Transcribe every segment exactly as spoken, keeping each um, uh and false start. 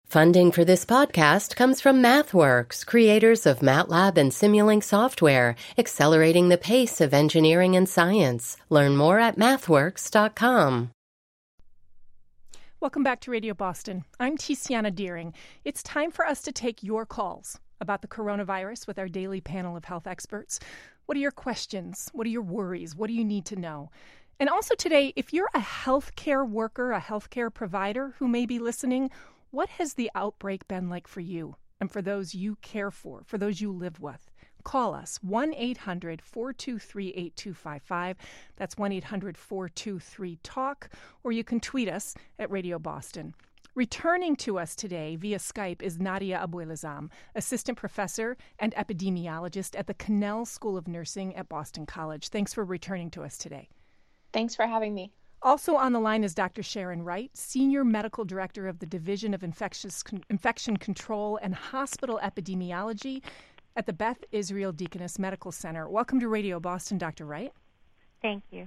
Funding for this podcast comes from MathWorks, creators of MATLAB and Simulink software, accelerating the pace of engineering and science. Learn more at mathworks dot com. Welcome back to Radio Boston. I'm Tiziana Deering. It's time for us to take your calls about the coronavirus with our daily panel of health experts. What are your questions? What are your worries? What do you need to know? And also today, if you're a healthcare worker, a healthcare provider who may be listening, what has the outbreak been like for you and for those you care for, for those you live with? Call us, one eight hundred four two three eight two five five. That's one eight hundred four two three talk, or you can tweet us at Radio Boston. Returning to us today via Skype is Nadia Abuelazam, assistant professor and epidemiologist at the Cannell School of Nursing at Boston College. Thanks for returning to us today. Thanks for having me. Also on the line is Doctor Sharon Wright, Senior Medical Director of the Division of Infectious Con- Infection Control and Hospital Epidemiology at the Beth Israel Deaconess Medical Center. Welcome to Radio Boston, Doctor Wright. Thank you.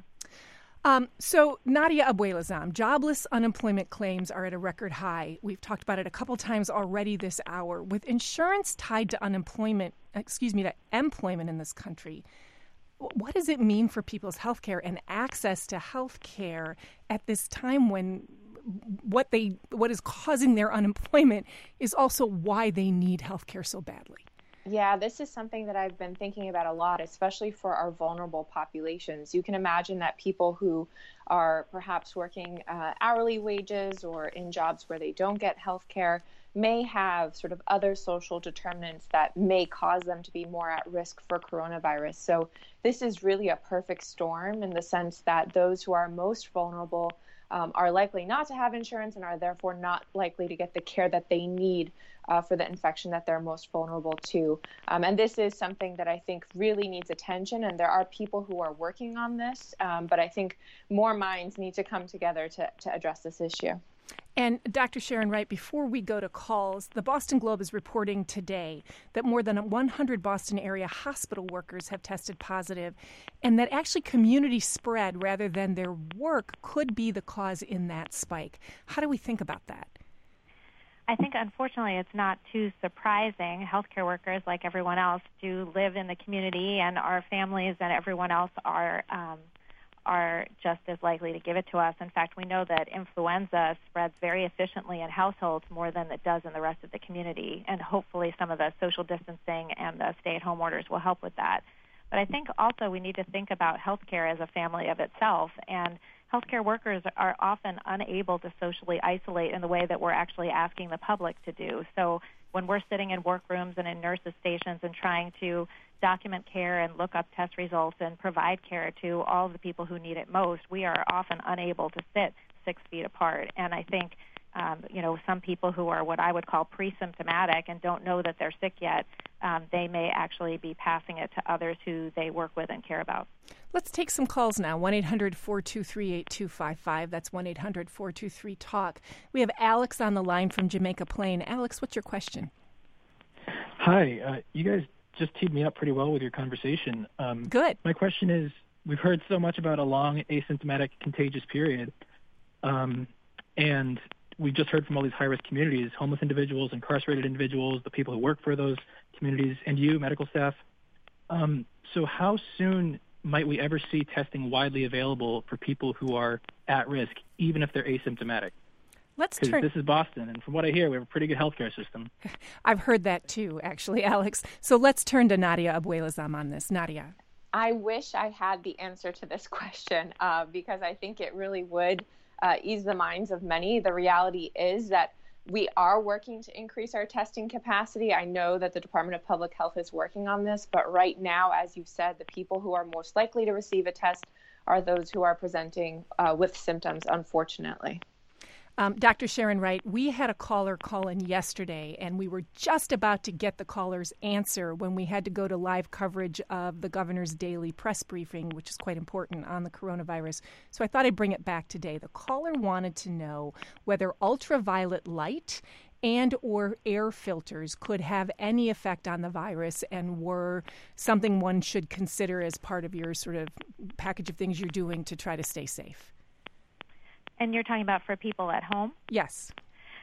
Um, so, Nadia Abuelazam, jobless unemployment claims are at a record high. We've talked about it a couple times already this hour. With insurance tied to unemployment, excuse me, to employment in this country, what does it mean for people's health care and access to health care at this time when what they what is causing their unemployment is also why they need health care so badly? Yeah, this is something that I've been thinking about a lot, especially for our vulnerable populations. You can imagine that people who are perhaps working uh, hourly wages or in jobs where they don't get health care may have sort of other social determinants that may cause them to be more at risk for coronavirus. So this is really a perfect storm in the sense that those who are most vulnerable um, are likely not to have insurance and are therefore not likely to get the care that they need uh, for the infection that they're most vulnerable to. Um, and this is something that I think really needs attention, and there are people who are working on this, um, but I think more minds need to come together to, to address this issue. And Doctor Sharon Wright, before we go to calls, the Boston Globe is reporting today that more than one hundred Boston area hospital workers have tested positive, and that actually community spread rather than their work could be the cause in that spike. How do we think about that? I think, unfortunately, it's not too surprising. Healthcare workers, like everyone else, do live in the community, and our families and everyone else are um, are just as likely to give it to us. In fact, we know that influenza spreads very efficiently in households more than it does in the rest of the community, and hopefully some of the social distancing and the stay-at-home orders will help with that. But I think also we need to think about healthcare as a family of itself, and healthcare workers are often unable to socially isolate in the way that we're actually asking the public to do. So when we're sitting in workrooms and in nurses' stations and trying to document care and look up test results and provide care to all of the people who need it most, we are often unable to sit six feet apart. And I think, um, you know, some people who are what I would call pre-symptomatic and don't know that they're sick yet, um, they may actually be passing it to others who they work with and care about. Let's take some calls now, one eight hundred four two three eight two five five. That's one eight hundred four two three talk. We have Alex on the line from Jamaica Plain. Alex, what's your question? Hi. Uh, you guys just teed me up pretty well with your conversation. Um, Good. My question is, we've heard so much about a long asymptomatic contagious period, um, and we just heard from all these high-risk communities, homeless individuals, incarcerated individuals, the people who work for those communities, and you, medical staff. Um, so how soon might we ever see testing widely available for people who are at risk, even if they're asymptomatic? Let's Because turn. this is Boston, and from what I hear, we have a pretty good healthcare system. I've heard that too, actually, Alex. So let's turn to Nadia Abuelazam on this. Nadia. I wish I had the answer to this question uh, because I think it really would uh, ease the minds of many. The reality is that we are working to increase our testing capacity. I know that the Department of Public Health is working on this, but right now, as you said, the people who are most likely to receive a test are those who are presenting uh, with symptoms, unfortunately. Um, Doctor Sharon Wright, we had a caller call in yesterday, and we were just about to get the caller's answer when we had to go to live coverage of the governor's daily press briefing, which is quite important on the coronavirus. So I thought I'd bring it back today. The caller wanted to know whether ultraviolet light and or air filters could have any effect on the virus and were something one should consider as part of your sort of package of things you're doing to try to stay safe. And you're talking about for people at home? Yes.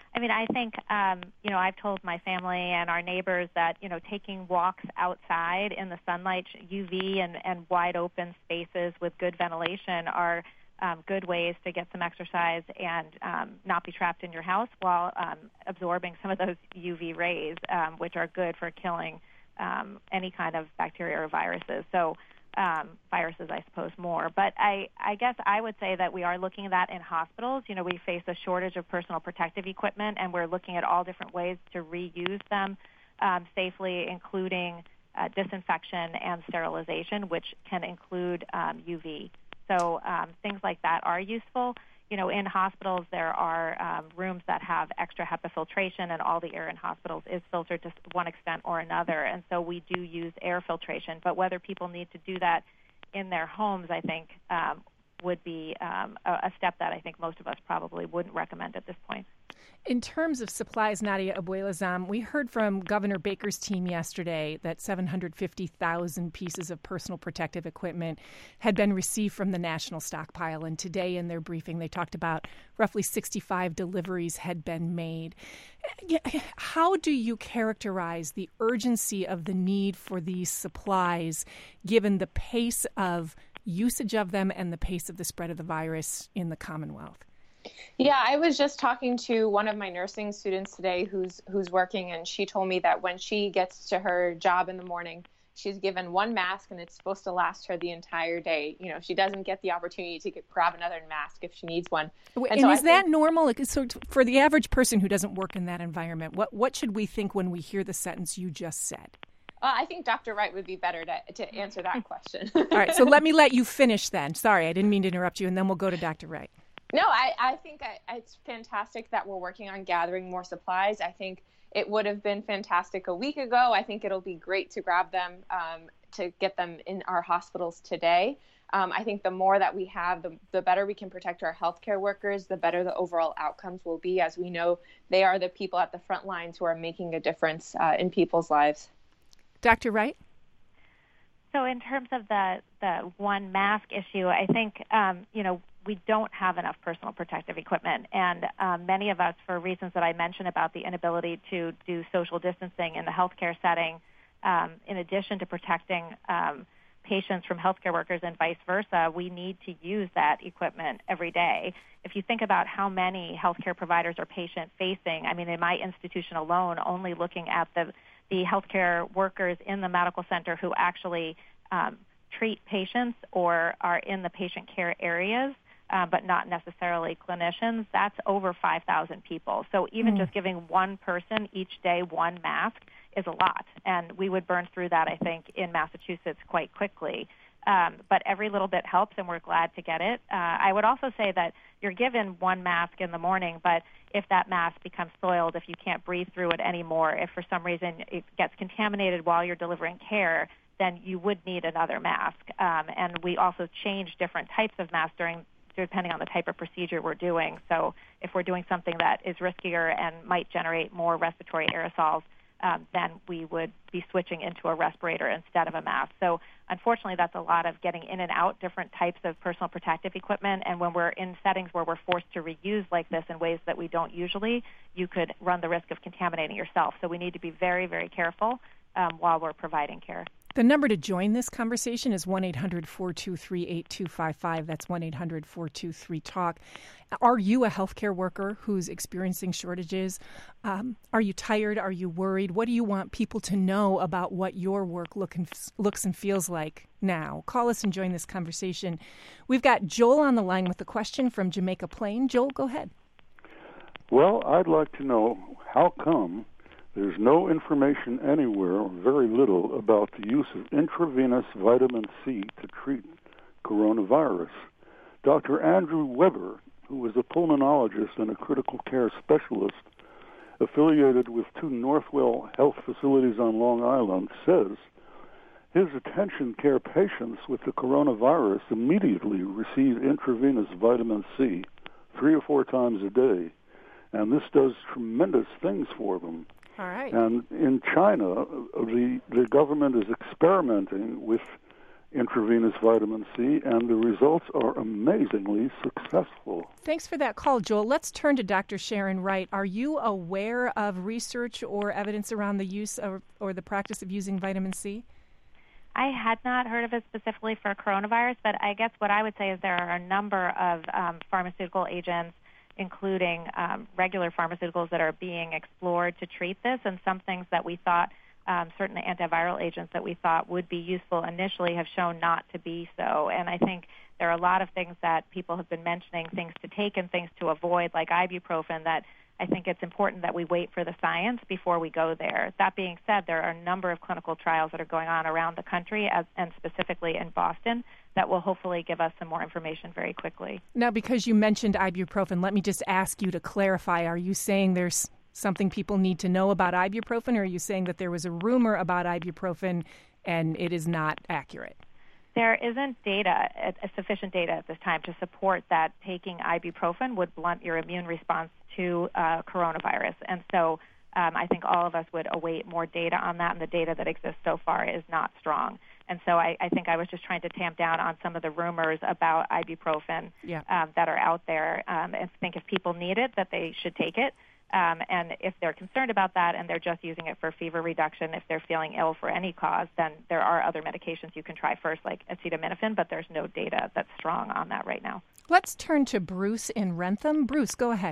I mean, I think, um, you know, I've told my family and our neighbors that, you know, taking walks outside in the sunlight, U V and, and wide open spaces with good ventilation are um, good ways to get some exercise and um, not be trapped in your house while um, absorbing some of those U V rays, um, which are good for killing um, any kind of bacteria or viruses. So um, viruses, I suppose, more. But I, I guess I would say that we are looking at that in hospitals. You know, we face a shortage of personal protective equipment, and we're looking at all different ways to reuse them um, safely, including uh, disinfection and sterilization, which can include um, U V. So um, things like that are useful. You know, in hospitals, there are um, rooms that have extra HEPA filtration, and all the air in hospitals is filtered to one extent or another. And so we do use air filtration. But whether people need to do that in their homes, I think, um, would be um, a, a step that I think most of us probably wouldn't recommend at this point. In terms of supplies, Nadia Abuelazam, we heard from Governor Baker's team yesterday that seven hundred fifty thousand pieces of personal protective equipment had been received from the national stockpile. And today in their briefing, they talked about roughly sixty-five deliveries had been made. How do you characterize the urgency of the need for these supplies, given the pace of usage of them and the pace of the spread of the virus in the Commonwealth? Yeah, I was just talking to one of my nursing students today who's who's working, and she told me that when she gets to her job in the morning, she's given one mask and it's supposed to last her the entire day. You know, she doesn't get the opportunity to get, grab another mask if she needs one. And, and so is I that think, normal? Like, so for the average person who doesn't work in that environment, what, what should we think when we hear the sentence you just said? Uh, I think Doctor Wright would be better to, to answer that question. All right, so let me let you finish then. Sorry, I didn't mean to interrupt you, and then we'll go to Doctor Wright. No, I, I think I, it's fantastic that we're working on gathering more supplies. I think it would have been fantastic a week ago. I think it'll be great to grab them, um, to get them in our hospitals today. Um, I think the more that we have, the, the better we can protect our healthcare workers, the better the overall outcomes will be. As we know, they are the people at the front lines who are making a difference uh, in people's lives. Doctor Wright? So in terms of the, the one mask issue, I think, um, you know, we don't have enough personal protective equipment. And um, many of us, for reasons that I mentioned about the inability to do social distancing in the healthcare setting, um, in addition to protecting um, patients from healthcare workers and vice versa, we need to use that equipment every day. If you think about how many healthcare providers are patient-facing, I mean, in my institution alone, only looking at the, the healthcare workers in the medical center who actually um, treat patients or are in the patient care areas, Uh, but not necessarily clinicians, that's over five thousand people. So even mm. just giving one person each day one mask is a lot. And we would burn through that, I think, in Massachusetts quite quickly. Um, but every little bit helps, and we're glad to get it. Uh, I would also say that you're given one mask in the morning, but if that mask becomes soiled, if you can't breathe through it anymore, if for some reason it gets contaminated while you're delivering care, then you would need another mask. Um, and we also change different types of masks during depending on the type of procedure we're doing. So if we're doing something that is riskier and might generate more respiratory aerosols, um, then we would be switching into a respirator instead of a mask. So unfortunately, that's a lot of getting in and out different types of personal protective equipment. And when we're in settings where we're forced to reuse like this in ways that we don't usually, you could run the risk of contaminating yourself. So we need to be very, very careful um, while we're providing care. The number to join this conversation is one eight hundred four two three eight two five five. That's one eight hundred four two three talk. Are you a healthcare worker who's experiencing shortages? Um, are you tired? Are you worried? What do you want people to know about what your work look and, looks and feels like now? Call us and join this conversation. We've got Joel on the line with a question from Jamaica Plain. Joel, go ahead. Well, I'd like to know how come there's no information anywhere, or very little, about the use of intravenous vitamin C to treat coronavirus. Doctor Andrew Weber, who was a pulmonologist and a critical care specialist affiliated with two Northwell health facilities on Long Island, says his attention care patients with the coronavirus immediately receive intravenous vitamin C three or four times a day, and this does tremendous things for them. All right. And in China, the, the government is experimenting with intravenous vitamin C, and the results are amazingly successful. Thanks for that call, Joel. Let's turn to Doctor Sharon Wright. Are you aware of research or evidence around the use of, or the practice of using vitamin C? I had not heard of it specifically for coronavirus, but I guess what I would say is there are a number of um, pharmaceutical agents, including um, regular pharmaceuticals, that are being explored to treat this, and some things that we thought Um, certain antiviral agents that we thought would be useful initially have shown not to be so. And I think there are a lot of things that people have been mentioning, things to take and things to avoid, like ibuprofen, that I think it's important that we wait for the science before we go there. That being said, there are a number of clinical trials that are going on around the country, as, and specifically in Boston, that will hopefully give us some more information very quickly. Now, because you mentioned ibuprofen, let me just ask you to clarify. Are you saying there's something people need to know about ibuprofen, or are you saying that there was a rumor about ibuprofen and it is not accurate? There isn't data, sufficient data at this time to support that taking ibuprofen would blunt your immune response to uh, coronavirus. And so um, I think all of us would await more data on that, and the data that exists so far is not strong. And so I, I think I was just trying to tamp down on some of the rumors about ibuprofen yeah. um, that are out there. Um, and think if people need it, that they should take it. Um, and if they're concerned about that and they're just using it for fever reduction, if they're feeling ill for any cause, then there are other medications you can try first, like acetaminophen, but there's no data that's strong on that right now. Let's turn to Bruce in Rentham. Bruce, go ahead.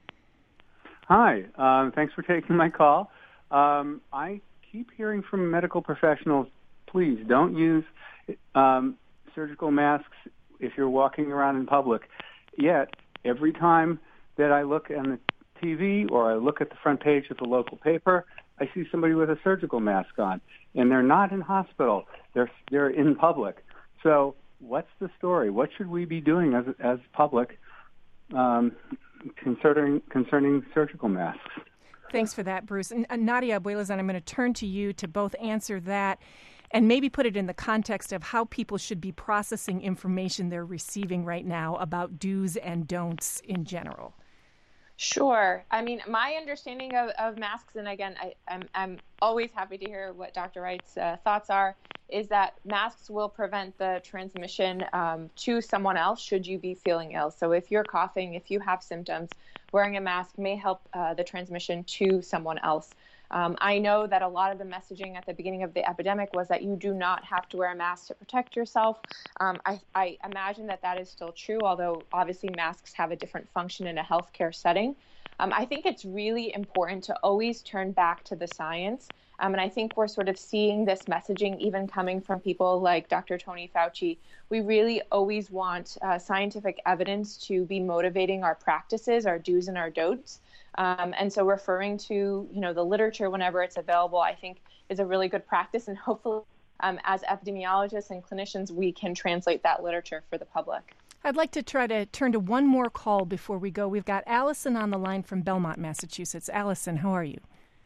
Hi. Um, thanks for taking my call. Um, I keep hearing from medical professionals, please don't use um, surgical masks if you're walking around in public. Yet, every time that I look on the T V or I look at the front page of the local paper, I see somebody with a surgical mask on, and they're not in hospital. They're they're in public. So what's the story? What should we be doing as as public um, concerning concerning surgical masks? Thanks for that, Bruce. And uh, Nadia Abuelazan, I'm going to turn to you to both answer that and maybe put it in the context of how people should be processing information they're receiving right now about do's and don'ts in general. Sure. I mean, my understanding of, of masks, and again, I, I'm, I'm always happy to hear what Doctor Wright's uh, thoughts are, is that masks will prevent the transmission um, to someone else should you be feeling ill. So if you're coughing, if you have symptoms, wearing a mask may help uh, the transmission to someone else. Um, I know that a lot of the messaging at the beginning of the epidemic was that you do not have to wear a mask to protect yourself. Um, I, I imagine that that is still true, although obviously masks have a different function in a healthcare setting. Um, I think it's really important to always turn back to the science. Um, and I think we're sort of seeing this messaging even coming from people like Doctor Tony Fauci. We really always want uh, scientific evidence to be motivating our practices, our do's and our don'ts. Um, and so referring to, you know, the literature whenever it's available, I think is a really good practice. And hopefully, um, as epidemiologists and clinicians, we can translate that literature for the public. I'd like to try to turn to one more call before we go. We've got Allison on the line from Belmont, Massachusetts. Allison, how are you?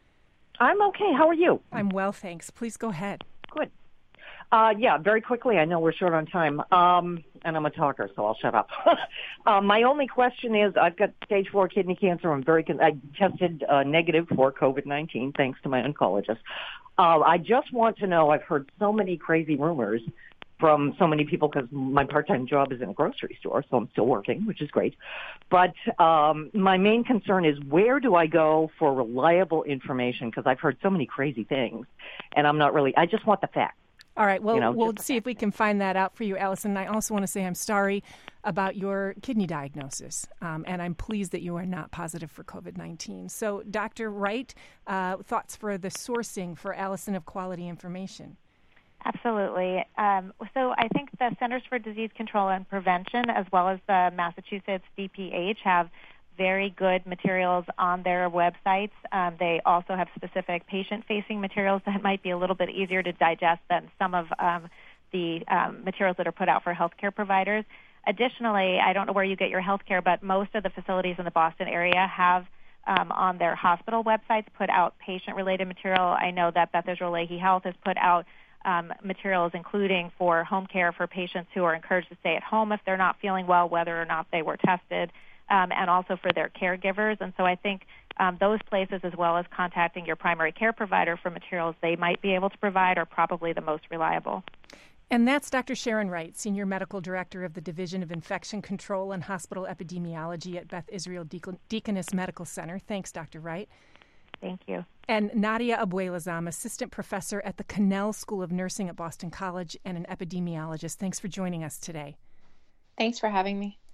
I'm okay. How are you? I'm well, thanks. Please go ahead. Good. Uh, yeah, very quickly. I know we're short on time, um, and I'm a talker, so I'll shut up. uh, my only question is, I've got stage four kidney cancer. I'm very. Con- I tested uh, negative for COVID nineteen, thanks to my oncologist. Uh, I just want to know. I've heard so many crazy rumors from so many people because my part-time job is in a grocery store, so I'm still working, which is great. But um, my main concern is, where do I go for reliable information? Because I've heard so many crazy things, and I'm not really. I just want the facts. All right, well, you know, we'll see if we can find that out for you, Allison. I also want to say I'm sorry about your kidney diagnosis, um, and I'm pleased that you are not positive for COVID nineteen. So, Doctor Wright, uh, thoughts for the sourcing for Allison of quality information? Absolutely. Um, so I think the Centers for Disease Control and Prevention, as well as the Massachusetts D P H, have very good materials on their websites. Um, they also have specific patient-facing materials that might be a little bit easier to digest than some of um, the um, materials that are put out for healthcare providers. Additionally, I don't know where you get your healthcare, but most of the facilities in the Boston area have um, on their hospital websites put out patient-related material. I know that Beth Israel Lahey Health has put out um, materials including for home care for patients who are encouraged to stay at home if they're not feeling well, whether or not they were tested. Um, and also for their caregivers. And so I think um, those places, as well as contacting your primary care provider for materials they might be able to provide, are probably the most reliable. And that's Doctor Sharon Wright, Senior Medical Director of the Division of Infection Control and Hospital Epidemiology at Beth Israel Deaconess Medical Center. Thanks, Doctor Wright. Thank you. And Nadia Abuelazam, Assistant Professor at the Cannell School of Nursing at Boston College and an epidemiologist. Thanks for joining us today. Thanks for having me.